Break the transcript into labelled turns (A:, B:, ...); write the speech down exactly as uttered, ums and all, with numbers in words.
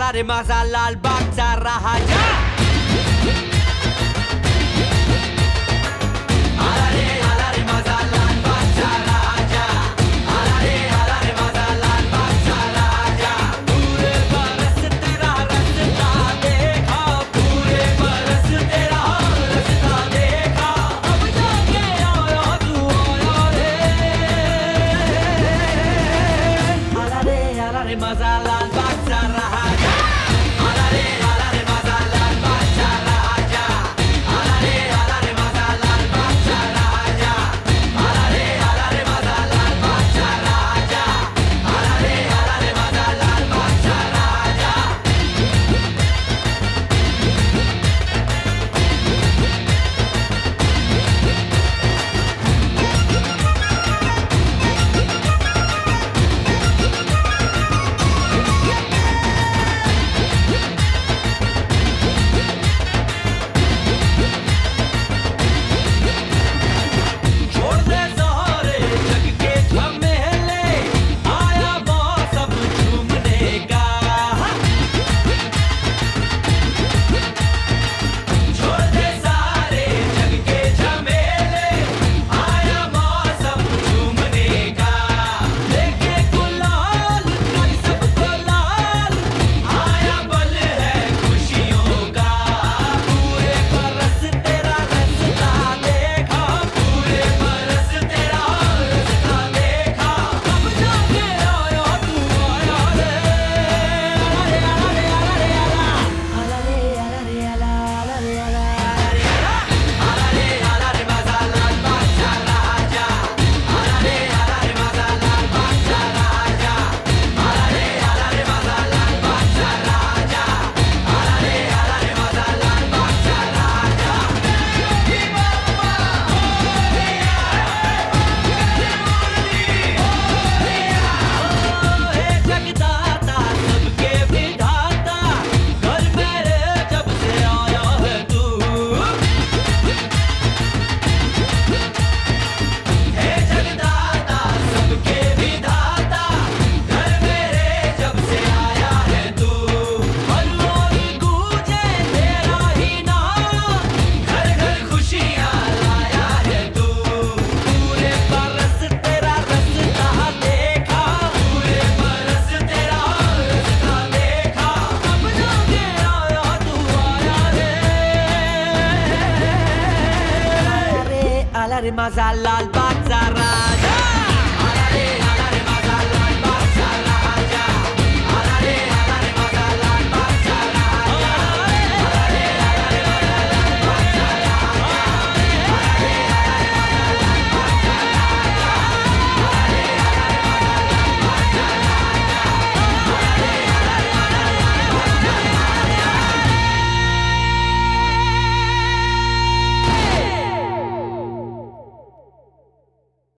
A: आला रे माझा लाल बागचा राजा. आला रे आला रे माझा लाल बागचा राजा. आला रे आला रे माझा लाल बागचा राजा. पूरे बरस तेरा रस्ता देखा, पूरे बरस तेरा रस्ता देखा. अब जाके आया तू आया रे. आला रे आला रे माझा लाल बागचा राजा. आला रे आला रे माझा लाल बागचा राजा. आला रे आला रे माझा लाल बागचा राजा. आला रे आला रे माझा लाल बागचा राजा. आला रे आला रे माझा लाल बागचा राजा. छोड़ दे सारे जग के झमेले, आया मौसम झूमने का. छोड़ दे सारे जग के झमेले, आया मौसम झूमने का. लेके गुलाल कर सबको लाल, आया पल है खुशियों का. पूरे बरस तेरा रस्ता देखा, पूरे बरस तेरा रस्ता देखा. अब जाके आया तू आया रे. आला रे आला रे आला रे आला. आला रे आला रे आला. आला रे आला रे आला. आला रे आला रे माझा लाल बागचा राजा. आला रे आला रे माझा लाल बागचा राजा. आला रे आला रे माझा लाल बागचा राजा. आला रे आला रे माझा लाल बागचा राजा. हे जगदाता सबके विधाता, घर मेरे जब से आया है तू. हे जगदाता सबके विधाता, घर मेरे जब से आया है तू. हर ओर गूंजे तेरा ही नाम, घर घर खुशियाँ लाया है तू. पूरे बरस तेरा रस्ता देखा, पूरे बरस तेरा रस्ता देखा. अब जाके आया तू आया रे. आला रे आला रे माझा लाल बागचा राजा.